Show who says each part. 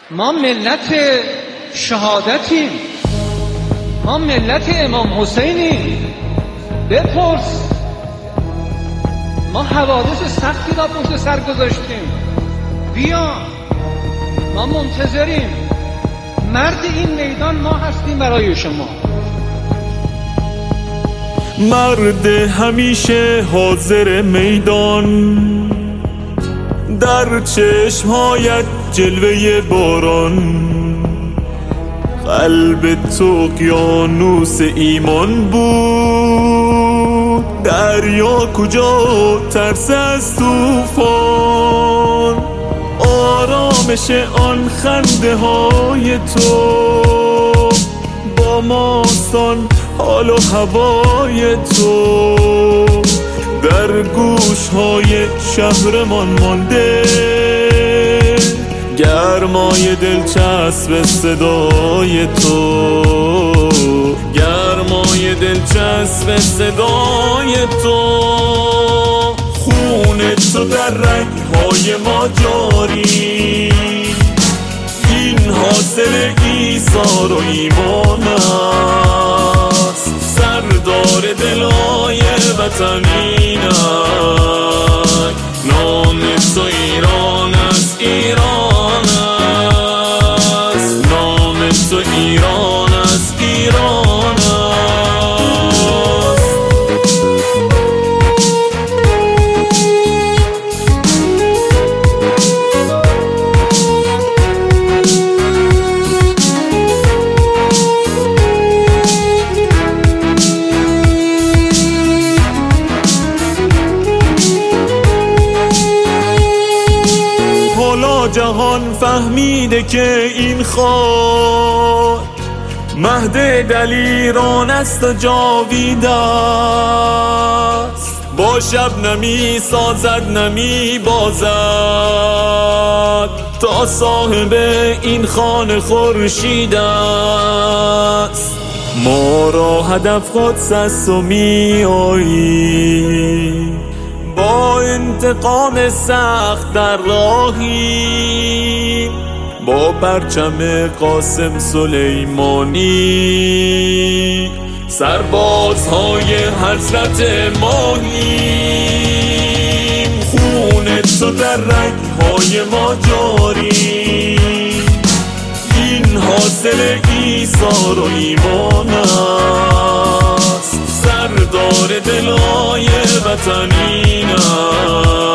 Speaker 1: ما ملت شهادتیم، ما ملت امام حسینیم. بپرس، ما حوادث سختی را پشت سر گذاشتیم. بیا، ما منتظریم. مرد این میدان ما هستیم برای شما.
Speaker 2: مرد همیشه حاضر میدان، در چشمهایت جلوه باران. قلب تو اقیانوس ایمان بود، دریا کجا ترس از طوفان. آرامش آن خنده های تو با ماستان، حال و هوای تو در گوش های شهرمان مانده. گرمای دلچسب صدای تو، گرمای دلچسب صدای تو. خون تو در رگ‌های ما جاری، این حاصل ایثار و ایمان است. سردار دلای وطن اینک، نام تو ایران است، ایران است. نام تو ایران است، ایران است. جهان فهمیده که این خاک مهد دلیران است و جاوید است. با شبنمی سازد نمی بازد، تا صاحب این خانه خورشید است. ما را هدف قدس است و می آیی، با انتقام سخت در راهی. با پرچم قاسم سلیمانی، سربازهای حضرت ماهیم. خون تو در رگ‌های ما جاری، این حاصل ایثار و ایمان است. سردار دلای وطن اینک،